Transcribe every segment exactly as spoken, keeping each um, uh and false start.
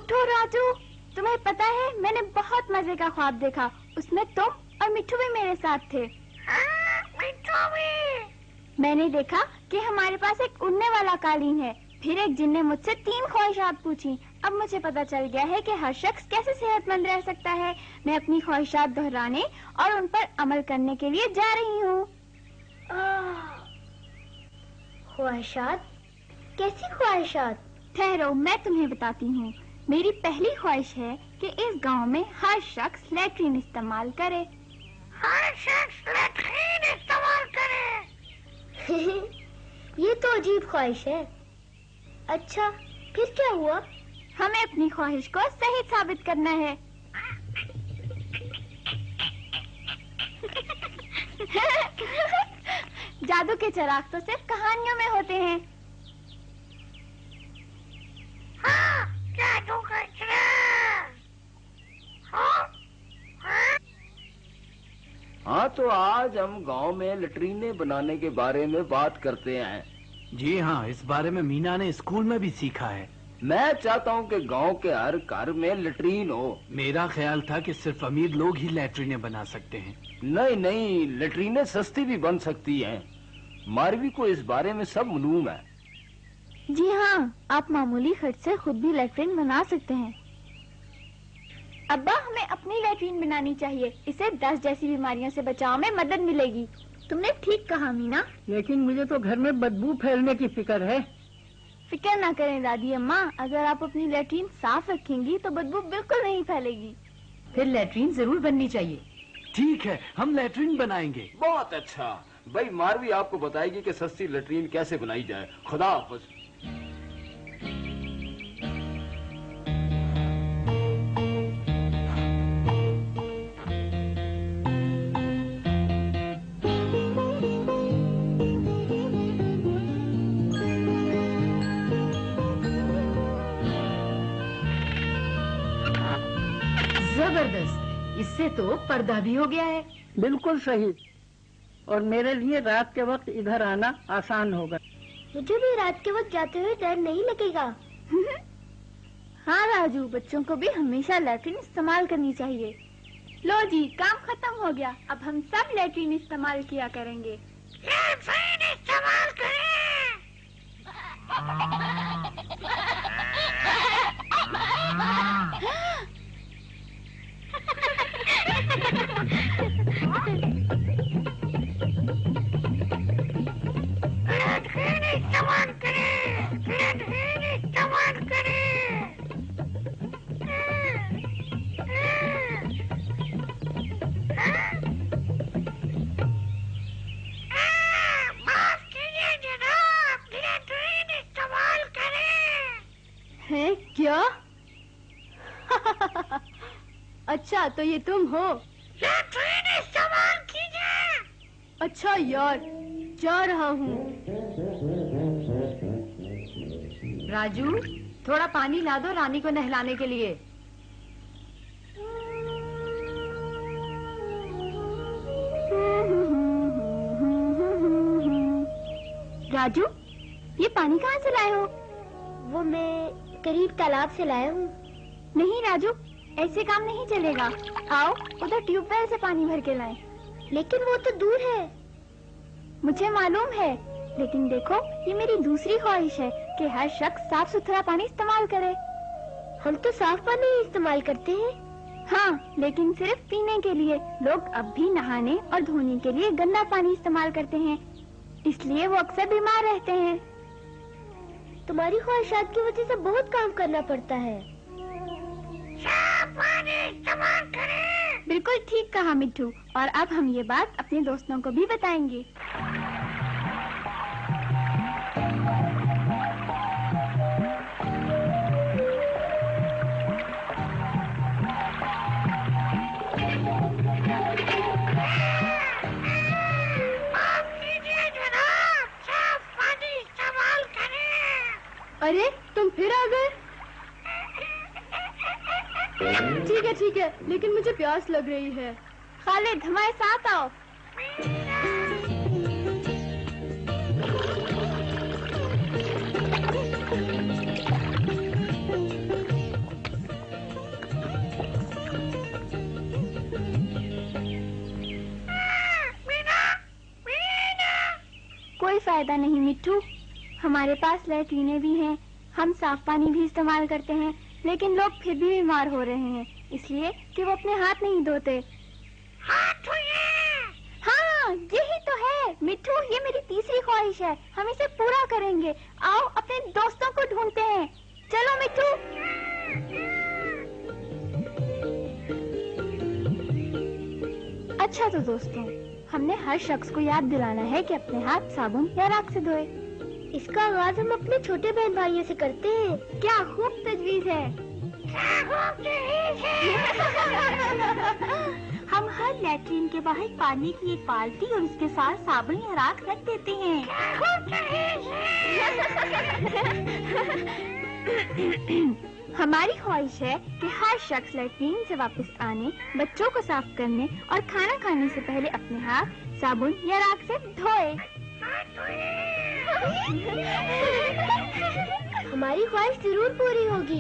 उठो राजू, तुम्हें पता है मैंने बहुत मजे का ख्वाब देखा। उसमें तुम और मिट्ठू भी मेरे साथ थे। हाँ, मिट्ठू भी। मैंने देखा कि हमारे पास एक उड़ने वाला कालीन है। फिर एक जिन ने मुझसे तीन ख्वाहिशात पूछी। अब मुझे पता चल गया है कि हर शख्स कैसे सेहतमंद रह सकता है। मैं अपनी ख्वाहिशात दोहराने और उन पर अमल करने के लिए जा रही हूँ। ख्वाहिशात? कैसी ख्वाहिशात? ठहरो, मैं तुम्हें बताती हूँ। मेरी पहली ख्वाहिश है कि इस गांव में हर शख्स लैट्रिन इस्तेमाल करे। हर शख्स लैट्रिन इस्तेमाल करे। ये तो अजीब ख्वाहिश है। अच्छा, फिर क्या हुआ? हमें अपनी ख्वाहिश को सही साबित करना है। जादू के चिराग तो सिर्फ कहानियों में होते हैं। हाँ, जादू का चिराग। हाँ, हाँ। हाँ, तो आज हम गांव में लैट्रिने बनाने के बारे में बात करते हैं। जी हाँ, इस बारे में मीना ने स्कूल में भी सीखा है। मैं चाहता हूँ कि गांव के हर घर में लैट्रिन हो। मेरा ख्याल था कि सिर्फ अमीर लोग ही लैट्रिने बना सकते हैं। नहीं नहीं, लैट्रिने सस्ती भी बन सकती हैं। मारवी को इस बारे में सब मालूम है। जी हाँ, आप मामूली खर्च से खुद भी लैट्रिन बना सकते हैं। अब्बा, हमें अपनी लैट्रिन बनानी चाहिए। इससे दस जैसी बीमारियों से बचाव में मदद मिलेगी। तुमने ठीक कहा मीना, लेकिन मुझे तो घर में बदबू फैलने की फिक्र है। फिक्र ना करें दादी अम्मा, अगर आप अपनी लैट्रिन साफ रखेंगी तो बदबू बिल्कुल नहीं फैलेगी। फिर लैट्रिन जरूर बननी चाहिए। ठीक है, हम लैट्रिन बनाएंगे। बहुत अच्छा। भाई मारवी आपको बताएगी कि सस्ती लैट्रिन कैसे बनाई जाए। खुदा हाफिज। जबरदस्त, इससे तो पर्दा भी हो गया है। बिल्कुल सही। और मेरे लिए रात के वक्त इधर आना आसान होगा। मुझे भी रात के वक्त जाते हुए डर नहीं लगेगा। हाँ राजू, बच्चों को भी हमेशा लैट्रिन इस्तेमाल करनी चाहिए। लो जी, काम खत्म हो गया। अब हम सब लैट्रिन इस्तेमाल किया करेंगे। लैट्रिन इस्तेमाल करें। लैट्रिन इस्तेमाल करें। लैट्रिन इस्तेमाल करें। माफ कीजिए जनाब, लैट्रिन इस्तेमाल करें। है क्या? अच्छा, तो ये तुम हो? लैट्रिन इस्तेमाल कीजिए। अच्छा यार, जा रहा हूँ। राजू, थोड़ा पानी ला दो रानी को नहलाने के लिए। राजू, ये पानी कहाँ से लाए हो? वो मैं करीब तालाब से लाया हूँ। नहीं राजू, ऐसे काम नहीं चलेगा। आओ उधर ट्यूबवेल से पानी भर के लाएं। लेकिन वो तो दूर है। मुझे मालूम है, लेकिन देखो, ये मेरी दूसरी ख्वाहिश है कि हर शख्स साफ सुथरा पानी इस्तेमाल करे। हम तो साफ पानी ही इस्तेमाल करते हैं। हाँ, लेकिन सिर्फ पीने के लिए। लोग अब भी नहाने और धोने के लिए गंदा पानी इस्तेमाल करते हैं, इसलिए वो अक्सर बीमार रहते हैं। तुम्हारी ख्वाहिशात की वजह से बहुत काम करना पड़ता है। साफ पानी इस्तेमाल करें। बिल्कुल ठीक कहा मिट्ठू, और अब हम ये बात अपने दोस्तों को भी बताएंगे। अरे, तुम फिर आ गए? ठीक है ठीक है, लेकिन मुझे प्यास लग रही है। खालिद, हमारे साथ आओ। फायदा नहीं मिट्टू। हमारे पास लैट्रीनें भी हैं, हम साफ पानी भी इस्तेमाल करते हैं, लेकिन लोग फिर भी बीमार हो रहे हैं इसलिए कि वो अपने हाथ नहीं धोते। हाथ धोइए। हाँ, यही तो है मिट्टू, ये मेरी तीसरी ख्वाहिश है, हम इसे पूरा करेंगे। आओ अपने दोस्तों को ढूंढते हैं, चलो मिट्टू। अच्छा तो दोस्तों, हमने हर शख्स को याद दिलाना है कि अपने हाथ साबुन या राख से धोए। इसका आगाज हम अपने छोटे बहन भाइयों से करते हैं। क्या खूब तजवीज है। क्या खूब तजवीज है। हम हर लैट्रीन के बाहर पानी की एक बाल्टी और उसके साथ साबुन या राख रख देते हैं। क्या खूब तजवीज है। हमारी ख्वाहिश है कि हर शख्स लैट्रीन से वापस आने, बच्चों को साफ करने और खाना खाने से पहले अपने हाथ साबुन या राख से धोए। हमारी ख्वाहिश जरूर पूरी होगी।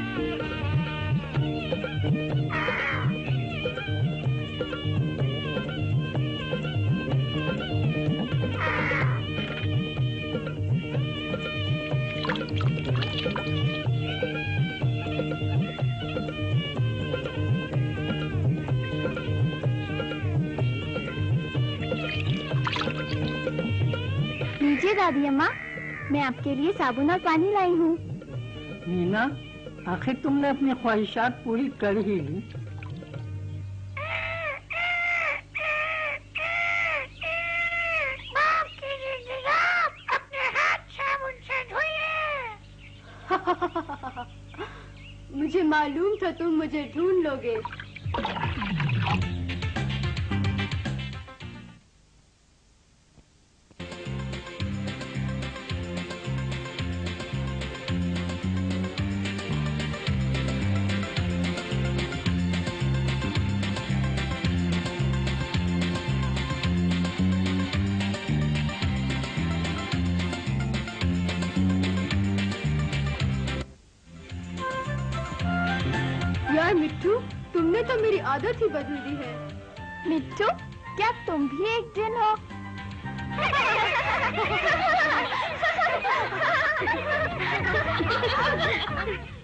लीजिए दादी अम्मा, मैं आपके लिए साबुन और पानी लाई हूँ। मीना, आखिर तुमने अपनी ख्वाहिशात पूरी कर ही ली। माफ कीजिए जनाब, अपने हाथ साबुन से धोइए। मुझे मालूम था तुम मुझे ढूंढ लोगे। यार मिट्टू, तुमने तो मेरी आदत ही बदल दी है। मिट्टू, क्या तुम भी एक जिन हो?